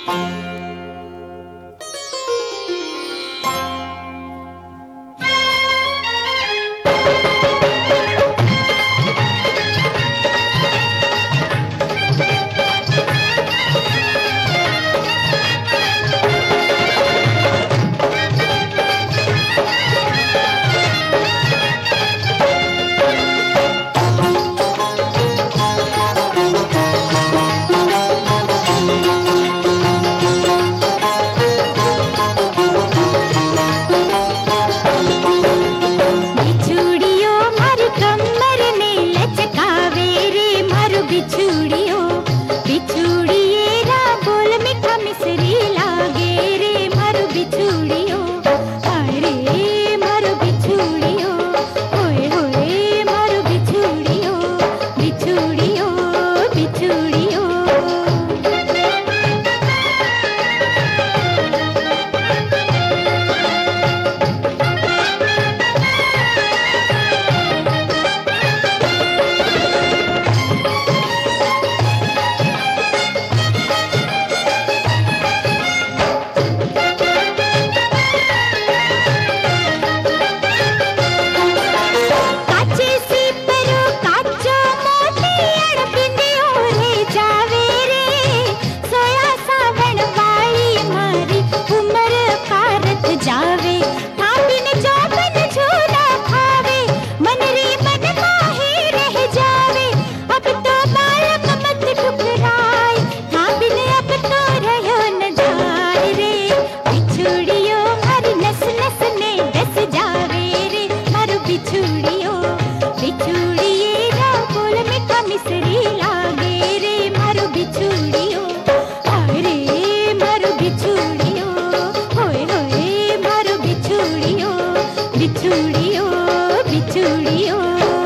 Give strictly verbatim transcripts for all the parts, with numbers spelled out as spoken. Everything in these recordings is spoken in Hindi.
बिछुड़ियो बिछुड़ियो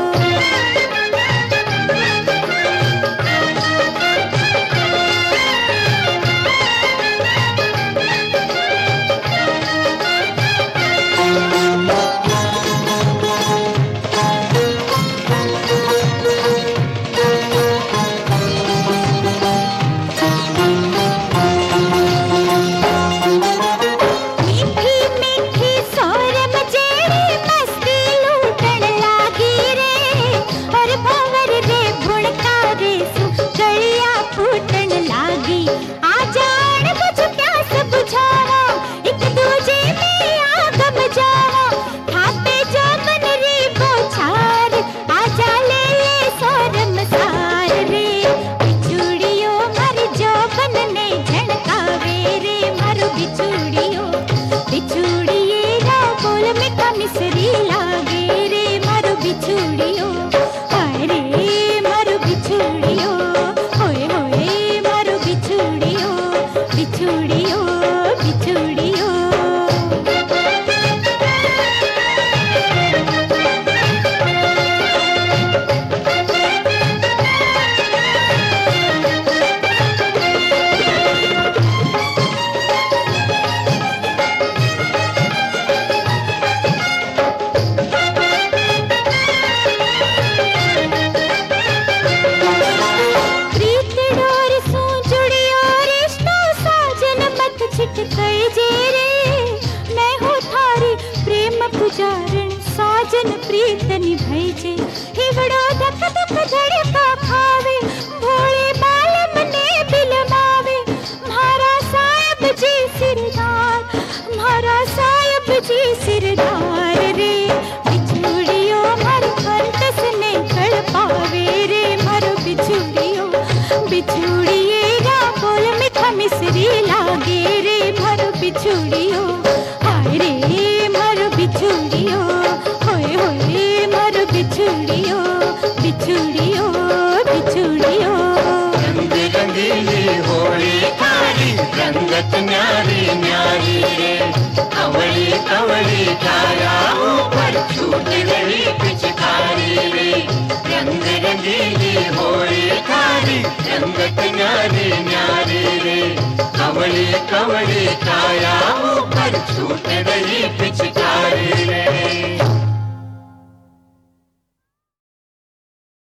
साजन प्रीत निभाइजे हिवड़ो धक धक धड़का खावे भोले बालम ने बिलमावे म्हारा साहब जी सिरदार म्हारा साहब जी सिरदार रे बिछुड़ियो मर कंटस ने कड़ पावे रे मर बिछुड़ियो बिछुड़िए रा बोल मीठा मिसरी लागे रे मर बिछुड़ियो हाय रे मर बिछुड़ियो बिछुड़ियो बिछुड़ियो बिछुड़ियो रंग रंगीली होली थारी रंगत न्यारी न्यारी रे कवली कवली छाया ऊपर छूट गई पिचकारी रे रंग रंगीली होली थारी रंगत न्यारी न्यारी रे कवली कवली छाया ऊपर छूट गई पिचकारी रे।